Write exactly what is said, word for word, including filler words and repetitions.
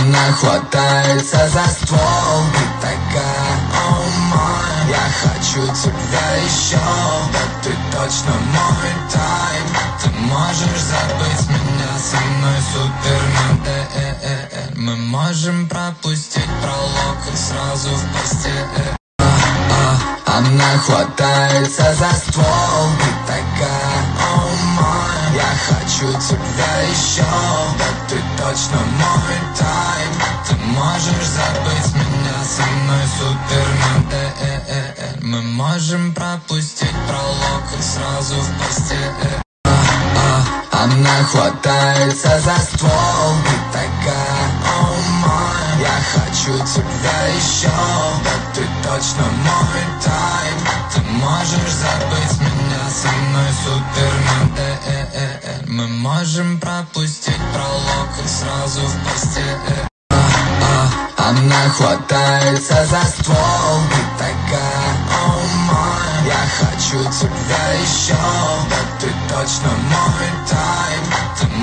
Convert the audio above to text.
Она хватается за ствол, ты такая, о май. Я хочу тебя еще, да ты точно мой тайм. Ты можешь забыть меня, со мной супермен э -э -э -э. Мы можем пропустить пролог и сразу в постель. Она хватается за ствол, ты такая, о май. Я хочу тебя еще, да ты точно мой тайм. Ты можешь забыть меня, со мной супермен э -э -э -э. Мы можем пропустить пролог и сразу в постель. Она хватается за ствол, ты такая, о май. Я хочу тебя еще, да ты точно мой тайм. Ты можешь забыть меня, со мной супермен э -э -э -э. Мы можем пропустить пролог и сразу в постель. Она хватается за ствол, ты такая, о май. Я хочу тебя еще, да ты точно мой тайм. Ты